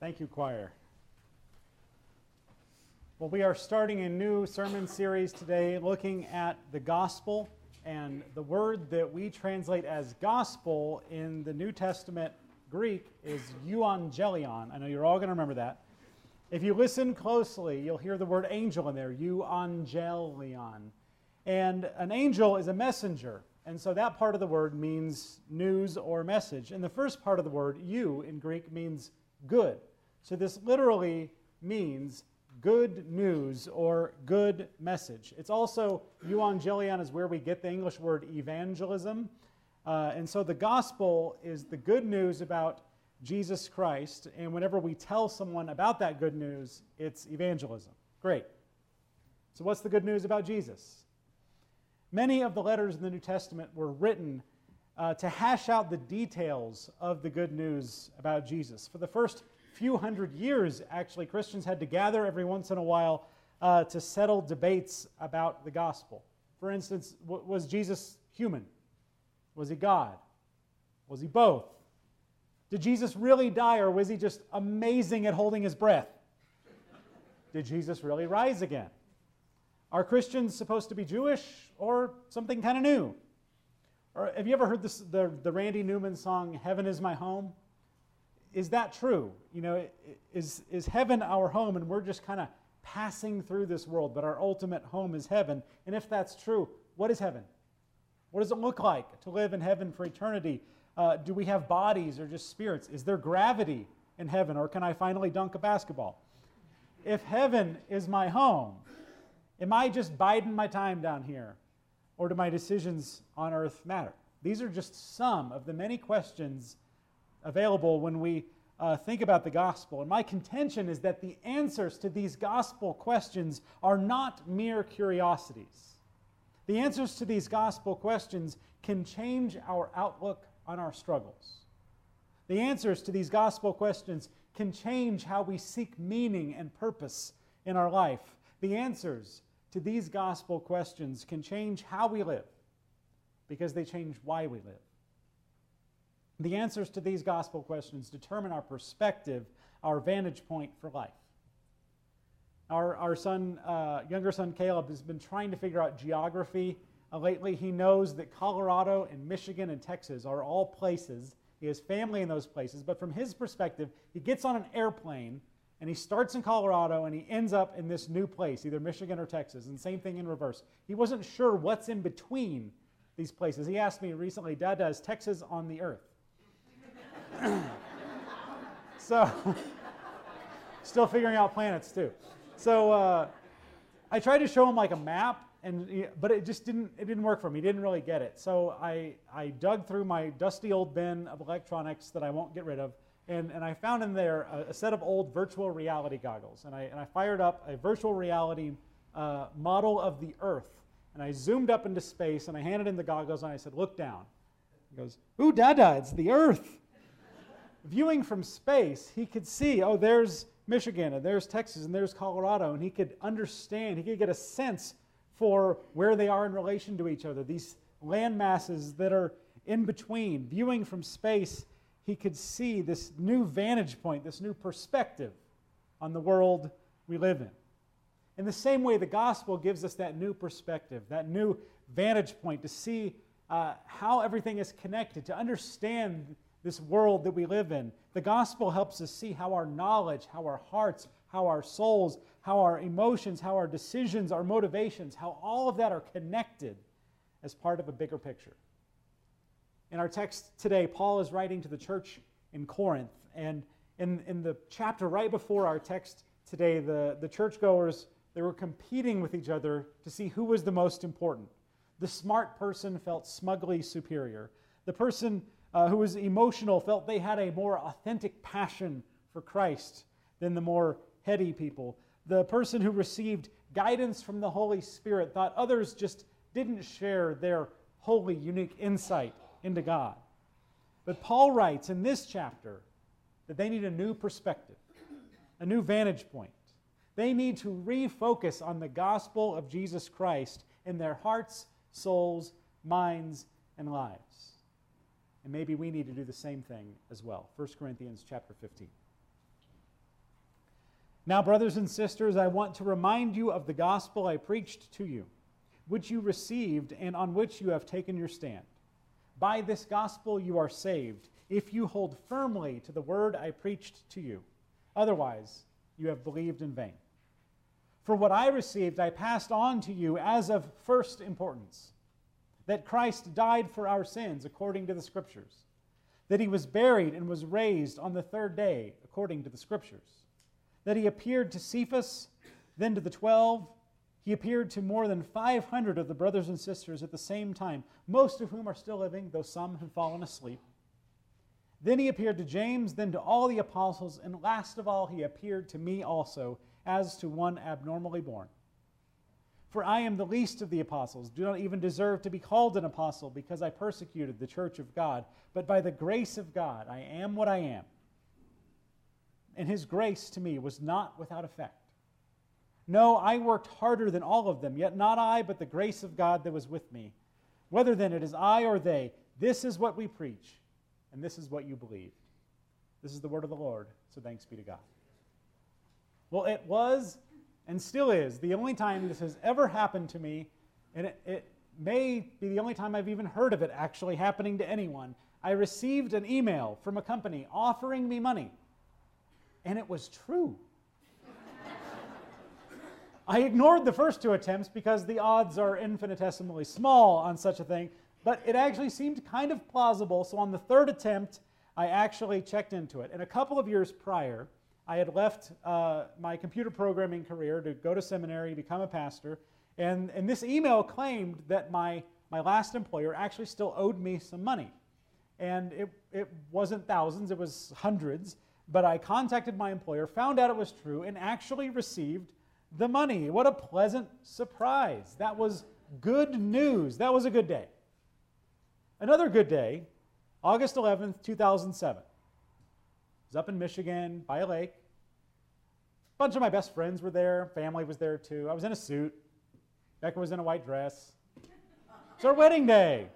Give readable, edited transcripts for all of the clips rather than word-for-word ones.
Thank you, choir. Well, we are starting a new sermon series today looking at the gospel, and the word that we translate as gospel in the New Testament Greek is euangelion. I know you're all going to remember that. If you listen closely, you'll hear the word angel in there, euangelion. And an angel is a messenger, and so that part of the word means news or message. And the first part of the word, eu, in Greek, means good. So this literally means good news or good message. It's also, euangelion is where we get the English word evangelism. And so the gospel is the good news about Jesus Christ. And whenever we tell someone about that good news, it's evangelism. Great. So what's the good news about Jesus? Many of the letters in the New Testament were written to hash out the details of the good news about Jesus. For the first few hundred years, actually, Christians had to gather every once in a while to settle debates about the gospel. For instance, was Jesus human? Was he God? Was he both? Did Jesus really die, or was he just amazing at holding his breath? Did Jesus really rise again? Are Christians supposed to be Jewish or something kind of new? Or have you ever heard the Randy Newman song, "Heaven is My Home"? Is that true? You know, is heaven our home and we're just kind of passing through this world, but our ultimate home is heaven? And if that's true, what is heaven? What does it look like to live in heaven for eternity? Do we have bodies or just spirits? Is there gravity in heaven, or can I finally dunk a basketball? If heaven is my home, am I just biding my time down here, or do my decisions on earth matter? These are just some of the many questions available when we think about the gospel. And my contention is that the answers to these gospel questions are not mere curiosities. The answers to these gospel questions can change our outlook on our struggles. The answers to these gospel questions can change how we seek meaning and purpose in our life. The answers to these gospel questions can change how we live because they change why we live. The answers to these gospel questions determine our perspective, our vantage point for life. Our younger son Caleb has been trying to figure out geography lately. He knows that Colorado and Michigan and Texas are all places. He has family in those places, but from his perspective, he gets on an airplane and he starts in Colorado and he ends up in this new place, either Michigan or Texas, and same thing in reverse. He wasn't sure what's in between these places. He asked me recently, "Dad, is Texas on the earth?" So, still figuring out planets too. So I tried to show him like a map, but it didn't work for him. He didn't really get it. So I dug through my dusty old bin of electronics that I won't get rid of, and I found in there a set of old virtual reality goggles. And I fired up a virtual reality model of the Earth, and I zoomed up into space, and I handed him the goggles, and I said, "Look down." He goes, "Ooh, Dada, it's the Earth." Viewing from space, he could see, oh, there's Michigan, and there's Texas, and there's Colorado, and he could understand, he could get a sense for where they are in relation to each other, these land masses that are in between. Viewing from space, he could see this new vantage point, this new perspective on the world we live in. In the same way, the gospel gives us that new perspective, that new vantage point to see how everything is connected, to understand this world that we live in. The gospel helps us see how our knowledge, how our hearts, how our souls, how our emotions, how our decisions, our motivations, how all of that are connected as part of a bigger picture. In our text today, Paul is writing to the church in Corinth, and in the chapter right before our text today, the churchgoers, they were competing with each other to see who was the most important. The smart person felt smugly superior. The person who was emotional felt they had a more authentic passion for Christ than the more heady people. The person who received guidance from the Holy Spirit thought others just didn't share their holy, unique insight into God. But Paul writes in this chapter that they need a new perspective, a new vantage point. They need to refocus on the gospel of Jesus Christ in their hearts, souls, minds, and lives. And maybe we need to do the same thing as well. 1 Corinthians chapter 15. Now, brothers and sisters, I want to remind you of the gospel I preached to you, which you received and on which you have taken your stand. By this gospel you are saved, if you hold firmly to the word I preached to you. Otherwise, you have believed in vain. For what I received, I passed on to you as of first importance, that Christ died for our sins according to the Scriptures, that he was buried and was raised on the third day according to the Scriptures, that he appeared to Cephas, then to the 12. He appeared to more than 500 of the brothers and sisters at the same time, most of whom are still living, though some have fallen asleep. Then he appeared to James, then to all the apostles, and last of all he appeared to me also, as to one abnormally born. For I am the least of the apostles, do not even deserve to be called an apostle, because I persecuted the church of God. But by the grace of God I am what I am. And his grace to me was not without effect. No, I worked harder than all of them, yet not I, but the grace of God that was with me. Whether then it is I or they, this is what we preach, and this is what you believed. This is the word of the Lord, so thanks be to God. Well, it was and still is the only time this has ever happened to me, and it may be the only time I've even heard of it actually happening to anyone. I received an email from a company offering me money, and it was true. I ignored the first two attempts because the odds are infinitesimally small on such a thing, but it actually seemed kind of plausible, so on the third attempt, I actually checked into it. And a couple of years prior, I had left my computer programming career to go to seminary, become a pastor, and this email claimed that my last employer actually still owed me some money. And it wasn't thousands, it was hundreds, but I contacted my employer, found out it was true, and actually received the money. What a pleasant surprise. That was good news. That was a good day. Another good day, August 11th, 2007. I was up in Michigan by a lake. A bunch of my best friends were there. Family was there too. I was in a suit. Becca was in a white dress. It's our wedding day.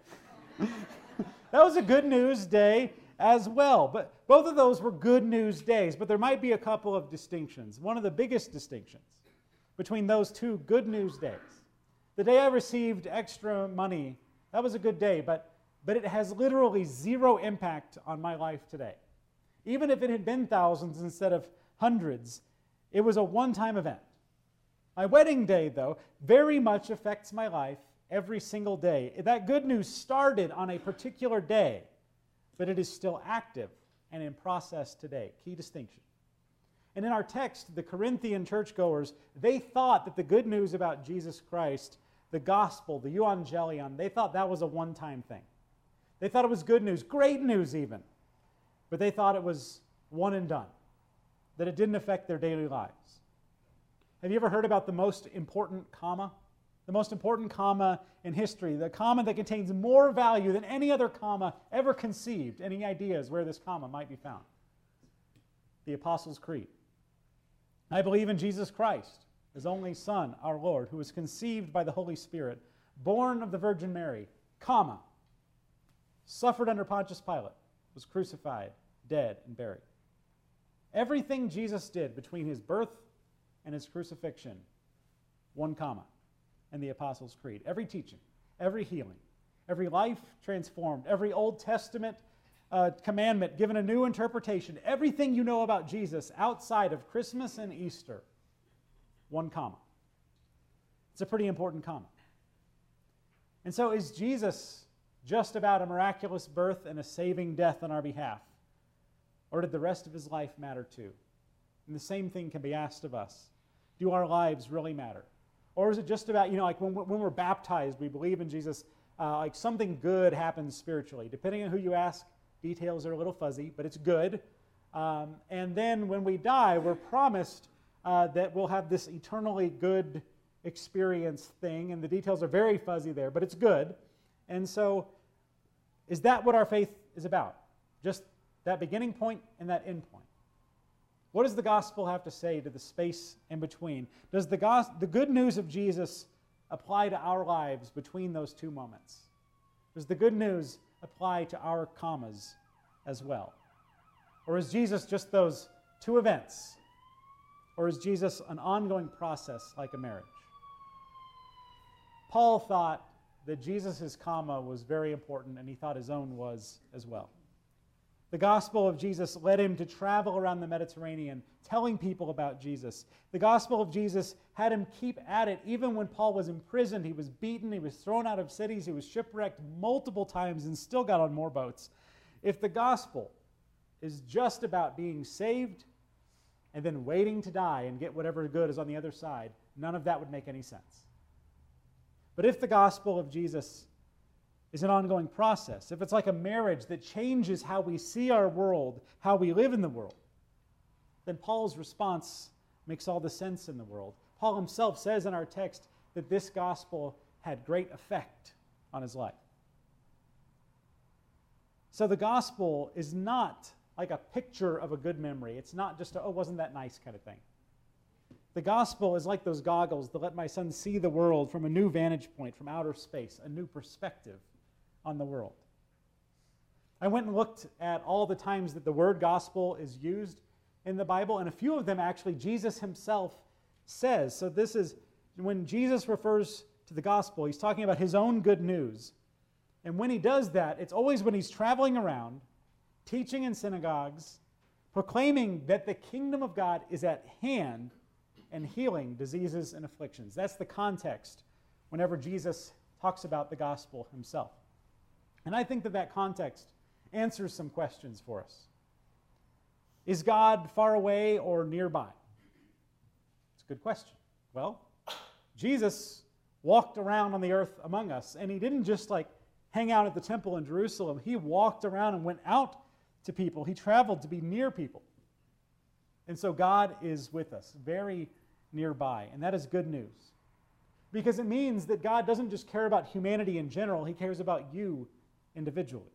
That was a good news day as well. But both of those were good news days. But there might be a couple of distinctions. One of the biggest distinctions between those two good news days. The day I received extra money, that was a good day, but it has literally zero impact on my life today. Even if it had been thousands instead of hundreds, it was a one-time event. My wedding day, though, very much affects my life every single day. That good news started on a particular day, but it is still active and in process today. Key distinction. And in our text, the Corinthian churchgoers, they thought that the good news about Jesus Christ, the gospel, the euangelion, they thought that was a one-time thing. They thought it was good news, great news even. But they thought it was one and done, that it didn't affect their daily lives. Have you ever heard about the most important comma? The most important comma in history, the comma that contains more value than any other comma ever conceived. Any ideas where this comma might be found? The Apostles' Creed. I believe in Jesus Christ, his only Son, our Lord, who was conceived by the Holy Spirit, born of the Virgin Mary, comma, suffered under Pontius Pilate, was crucified, dead, and buried. Everything Jesus did between his birth and his crucifixion, one comma, in the Apostles' Creed. Every teaching, every healing, every life transformed, every Old Testament commandment given a new interpretation, everything you know about Jesus outside of Christmas and Easter, one comma. It's a pretty important comma. And so is Jesus just about a miraculous birth and a saving death on our behalf? Or did the rest of his life matter too? And the same thing can be asked of us. Do our lives really matter? Or is it just about, like when we're baptized, we believe in Jesus, like something good happens spiritually. Depending on who you ask, details are a little fuzzy, but it's good. And then when we die, we're promised that we'll have this eternally good experience thing, and the details are very fuzzy there, but it's good. And so, is that what our faith is about? Just that beginning point and that end point? What does the gospel have to say to the space in between? Does the good news of Jesus apply to our lives between those two moments? Does the good news apply to our commas as well? Or is Jesus just those two events, Or is Jesus an ongoing process like a marriage? Paul thought that Jesus' comma was very important, and he thought his own was as well. The gospel of Jesus led him to travel around the Mediterranean, telling people about Jesus. The gospel of Jesus had him keep at it. Even when Paul was imprisoned, he was beaten, he was thrown out of cities, he was shipwrecked multiple times and still got on more boats. If the gospel is just about being saved and then waiting to die and get whatever good is on the other side, none of that would make any sense. But if the gospel of Jesus is an ongoing process, if it's like a marriage that changes how we see our world, how we live in the world, then Paul's response makes all the sense in the world. Paul himself says in our text that this gospel had great effect on his life. So the gospel is not like a picture of a good memory. It's not just a, oh, wasn't that nice kind of thing. The gospel is like those goggles that let my son see the world from a new vantage point, from outer space, a new perspective on the world. I went and looked at all the times that the word gospel is used in the Bible, and a few of them actually Jesus himself says. So this is, when Jesus refers to the gospel, he's talking about his own good news. And when he does that, it's always when he's traveling around, teaching in synagogues, proclaiming that the kingdom of God is at hand and healing diseases and afflictions. That's the context whenever Jesus talks about the gospel himself. And I think that that context answers some questions for us. Is God far away or nearby? It's a good question. Well, Jesus walked around on the earth among us, and he didn't just like hang out at the temple in Jerusalem. He walked around and went out to people. He traveled to be near people. And so God is with us, very nearby, and that is good news. Because it means that God doesn't just care about humanity in general, he cares about you individually.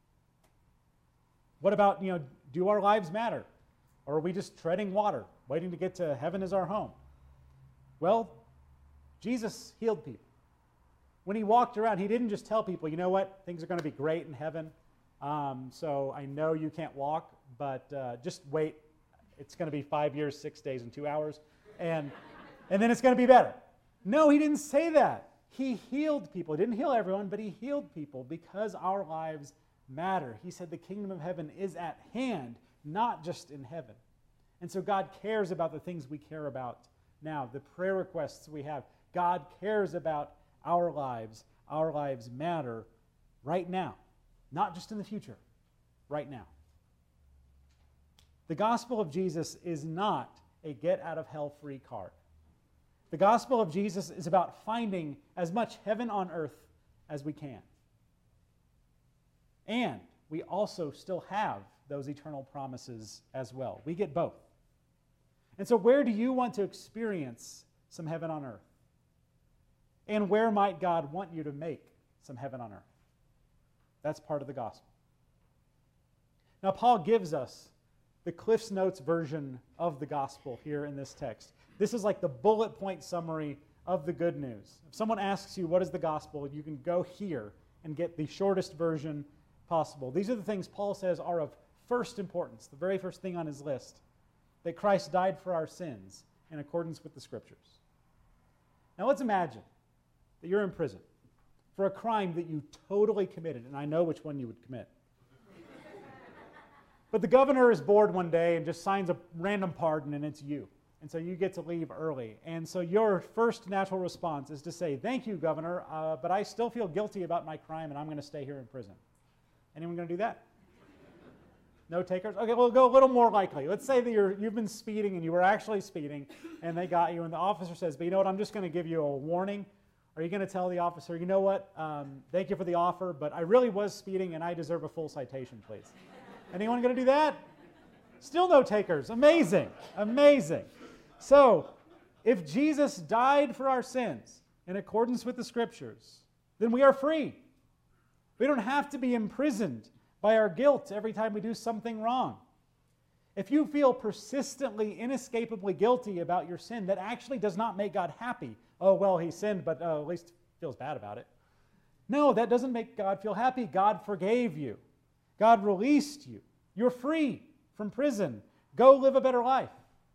What about, do our lives matter? Or are we just treading water, waiting to get to heaven as our home? Well, Jesus healed people. When he walked around, he didn't just tell people, you know what, things are going to be great in heaven, so I know you can't walk, but just wait. It's going to be 5 years, 6 days, and 2 hours, and then it's going to be better. No, he didn't say that. He healed people. He didn't heal everyone, but he healed people because our lives matter. He said the kingdom of heaven is at hand, not just in heaven. And so God cares about the things we care about now, the prayer requests we have. God cares about our lives. Our lives matter right now, not just in the future, right now. The gospel of Jesus is not a get-out-of-hell-free card. The gospel of Jesus is about finding as much heaven on earth as we can. And we also still have those eternal promises as well. We get both. And so where do you want to experience some heaven on earth? And where might God want you to make some heaven on earth? That's part of the gospel. Now, Paul gives us the Cliff's Notes version of the gospel here in this text. This is like the bullet point summary of the good news. If someone asks you, what is the gospel, you can go here and get the shortest version possible. These are the things Paul says are of first importance, the very first thing on his list, that Christ died for our sins in accordance with the Scriptures. Now let's imagine that you're in prison for a crime that you totally committed, and I know which one you would commit. But the governor is bored one day and just signs a random pardon, and it's you. And so you get to leave early. And so your first natural response is to say, thank you, Governor, but I still feel guilty about my crime, and I'm going to stay here in prison. Anyone going to do that? No takers? Okay, we'll go a little more likely. Let's say that you've been speeding, and you were actually speeding, and they got you, and the officer says, but you know what, I'm just going to give you a warning. Are you going to tell the officer, you know what, thank you for the offer, but I really was speeding, and I deserve a full citation, please? Anyone going to do that? Still no takers. Amazing. Amazing. So, if Jesus died for our sins in accordance with the Scriptures, then we are free. We don't have to be imprisoned by our guilt every time we do something wrong. If you feel persistently, inescapably guilty about your sin, that actually does not make God happy. Oh, well, he sinned, but at least feels bad about it. No, that doesn't make God feel happy. God forgave you. God released you. You're free from prison. Go live a better life.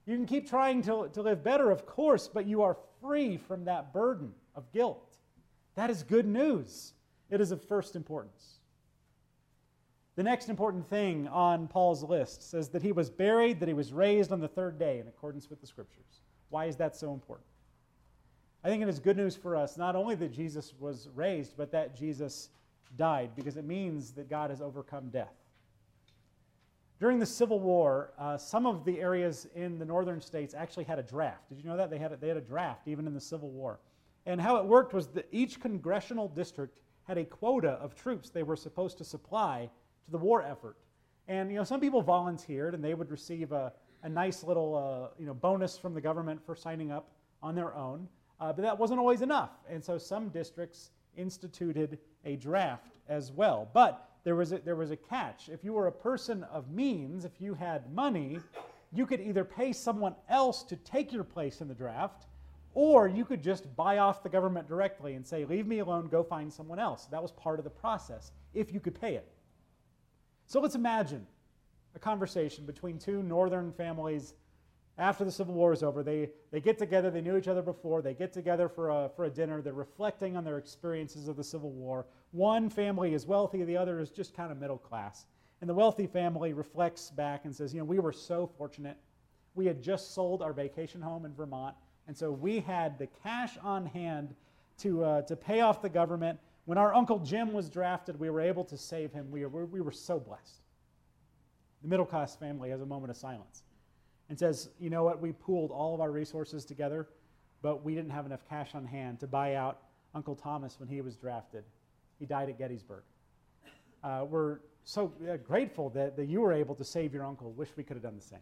You can keep trying to live better, of course, but you are free from that burden of guilt. That is good news. It is of first importance. The next important thing on Paul's list says that he was buried, that he was raised on the third day in accordance with the Scriptures. Why is that so important? I think it is good news for us, not only that Jesus was raised, but that Jesus died, because it means that God has overcome death. During the Civil War, some of the areas in the northern states actually had a draft. Did you know that? They had a draft even in the Civil War. And how it worked was that each congressional district had a quota of troops they were supposed to supply to the war effort. And some people volunteered, and they would receive a nice little bonus from the government for signing up on their own. But that wasn't always enough. And so some districts instituted a draft as well. But there was a catch. If you were a person of means, if you had money, you could either pay someone else to take your place in the draft, or you could just buy off the government directly and say, leave me alone, go find someone else. That was part of the process, if you could pay it. So let's imagine a conversation between two northern families after the Civil War is over. They get together, they knew each other before, they get together for a dinner, they're reflecting on their experiences of the Civil War. One family is wealthy, the other is just kind of middle class. And the wealthy family reflects back and says, we were so fortunate. We had just sold our vacation home in Vermont, and so we had the cash on hand to pay off the government. When our Uncle Jim was drafted, we were able to save him. We were so blessed. The middle class family has a moment of silence and says, you know what, we pooled all of our resources together, but we didn't have enough cash on hand to buy out Uncle Thomas when he was drafted. He died at Gettysburg. We're so grateful that you were able to save your uncle. Wish we could have done the same.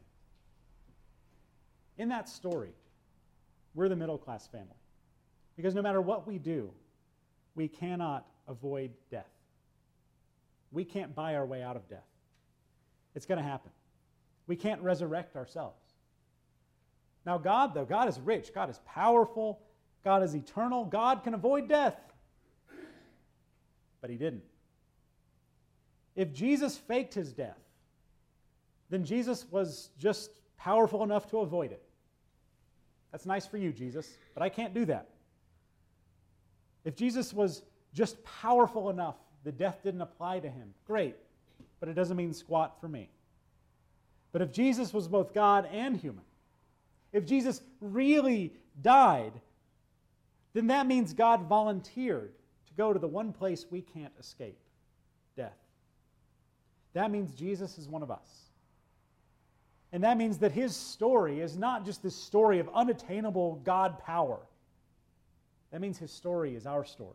In that story, we're the middle class family. Because no matter what we do, we cannot avoid death. We can't buy our way out of death. It's going to happen. We can't resurrect ourselves. Now God, though, God is rich, God is powerful, God is eternal, God can avoid death. But he didn't. If Jesus faked his death, then Jesus was just powerful enough to avoid it. That's nice for you, Jesus, but I can't do that. If Jesus was just powerful enough that death didn't apply to him, great, but it doesn't mean squat for me. But if Jesus was both God and human, if Jesus really died, then that means God volunteered to go to the one place we can't escape, death. That means Jesus is one of us. And that means that his story is not just this story of unattainable God power. That means his story is our story.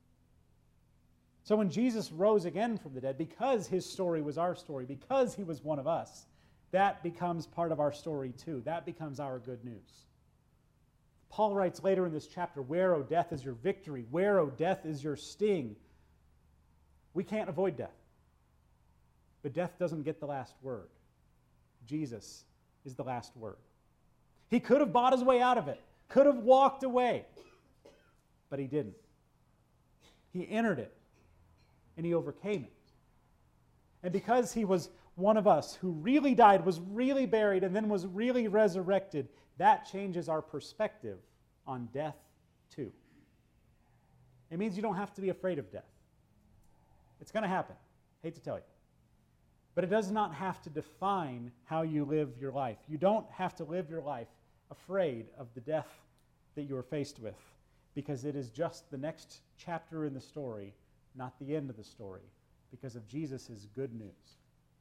So when Jesus rose again from the dead, because his story was our story, because he was one of us, that becomes part of our story too. That becomes our good news. Paul writes later in this chapter, where, O death, is your victory? Where, O death, is your sting? We can't avoid death. But death doesn't get the last word. Jesus is the last word. He could have bought his way out of it, could have walked away, but he didn't. He entered it, and he overcame it. And because he was one of us who really died, was really buried, and then was really resurrected, that changes our perspective on death too. It means you don't have to be afraid of death. It's going to happen. Hate to tell you. But it does not have to define how you live your life. You don't have to live your life afraid of the death that you are faced with, because it is just the next chapter in the story, not the end of the story, because of Jesus' good news.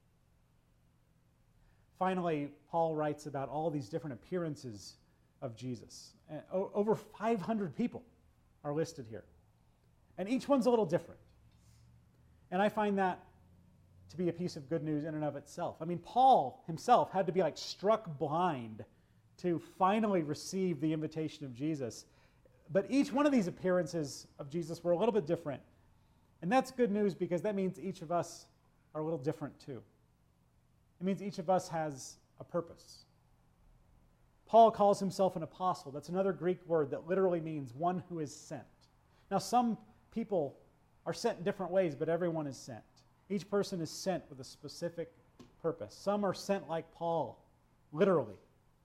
Finally, Paul writes about all these different appearances of Jesus. Over 500 people are listed here. And each one's a little different. And I find that to be a piece of good news in and of itself. I mean, Paul himself had to be struck blind to finally receive the invitation of Jesus. But each one of these appearances of Jesus were a little bit different. And that's good news, because that means each of us are a little different too. It means each of us has a purpose. Paul calls himself an apostle. That's another Greek word that literally means one who is sent. Now, some people are sent in different ways, but everyone is sent. Each person is sent with a specific purpose. Some are sent like Paul, literally,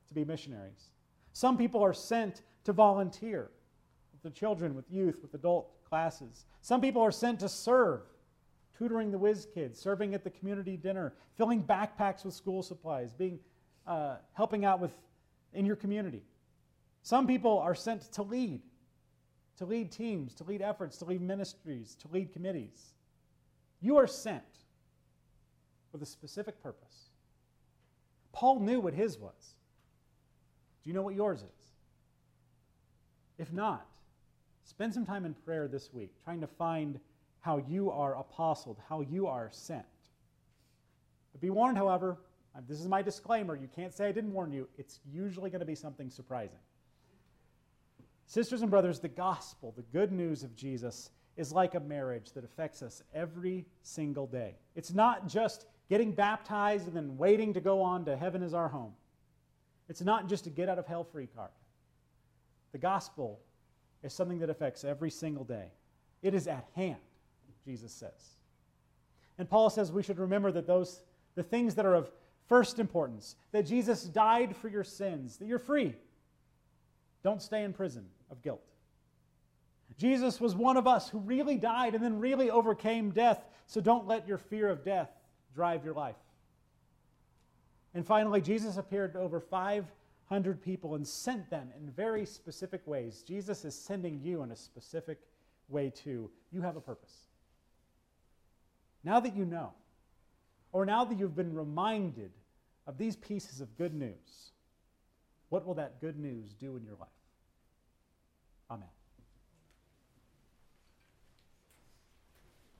to be missionaries. Some people are sent to volunteer with the children, with youth, with adult classes. Some people are sent to serve, tutoring the whiz kids, serving at the community dinner, filling backpacks with school supplies, helping out in your community. Some people are sent to lead teams, to lead efforts, to lead ministries, to lead committees. You are sent with a specific purpose. Paul knew what his was. Do you know what yours is? If not, spend some time in prayer this week trying to find how you are apostled, how you are sent. But be warned, however, this is my disclaimer, you can't say I didn't warn you, it's usually going to be something surprising. Sisters and brothers, the gospel, the good news of Jesus, is like a marriage that affects us every single day. It's not just getting baptized and then waiting to go on to heaven as our home. It's not just a get out of hell free card. The gospel is something that affects every single day. It is at hand, Jesus says. And Paul says we should remember that the things that are of first importance, that Jesus died for your sins, that you're free. Don't stay in prison of guilt. Jesus was one of us who really died and then really overcame death, so don't let your fear of death drive your life. And finally, Jesus appeared to over 500 people and sent them in very specific ways. Jesus is sending you in a specific way too. You have a purpose. Now that you know, or now that you've been reminded of these pieces of good news, what will that good news do in your life? Amen.